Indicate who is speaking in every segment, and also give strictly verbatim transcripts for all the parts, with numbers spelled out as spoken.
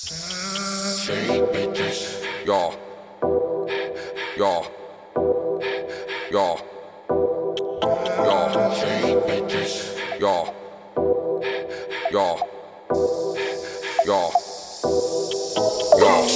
Speaker 1: Shake bitches. Yo. Yo. Yo. Yo. Shake bitches. Yo. Yo. Yo. Yo.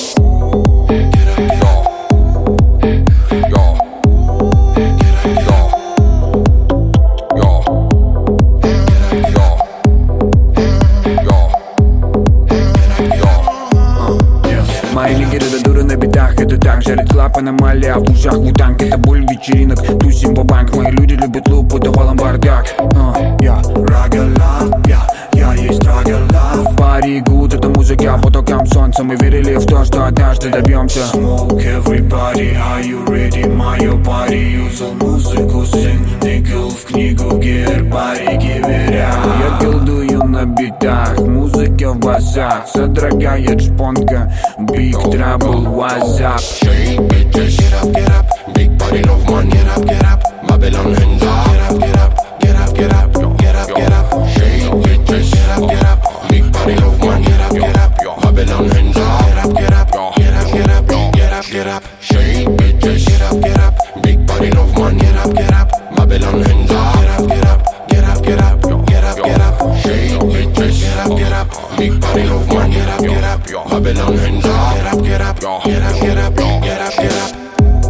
Speaker 2: Мои лидеры до дуры на битах, это так. Жарит клап, аномалия в ушах, вутанг. Это боль вечеринок, тусим бабанк. Мои люди любят луп, это валом бардак. Я рага лав, я, я есть рага лав. Пари гуд, это музыка по токам солнца. Мы верили в то, что однажды добьемся. Smoke everybody, are you ready? Мое пари, юзал музыку, сын никл в книгу гербарий гиверя. Я колдую на битах, музыка в басах. Содрогает шпонка, big trouble, what's up?
Speaker 1: Shake bitches, get up, get up. Big body love man, get up, get up. Babylon hands up, get up, get up, get up, get up, get up, get up. Shake bitches, get up, get up. Big body love man, get up, get up. Babylon hands up, get up, get up, get up, get up, get up, get up. Shake bitches, get up, get up. Big body love man, get up, get up. Babylon hands up, get up, get up, get up, get up, get up. Shake bitches, get up, get up. Big body love man, get up, get up. Babylon hands up, get up, get up, get up, get up, get up, get up.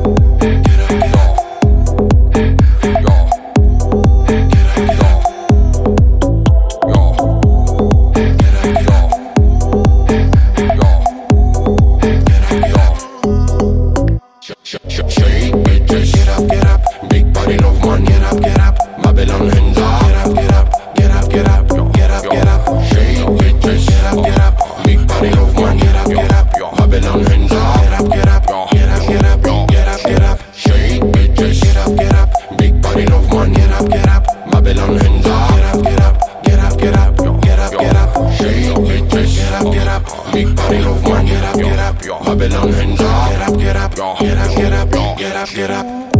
Speaker 1: Shake bitches, get up, get up. Big body love man, get up, get up. Babylon hands up, get up, get up, get up, get up, get up. Shake bitches, get up, get up. Big body love man, get up, get up. Babylon hands up, get up, get up, get up, get up, get up, get up. Shake bitches, get up, get up. Big body love man, get up, get up. Babylon hands up, get up, get up, get up, get up, get up. Shake bitches, get up, get up. Big body love man, get up, get up. Babylon hands up, get up, get up, get up, get up, get up, get up.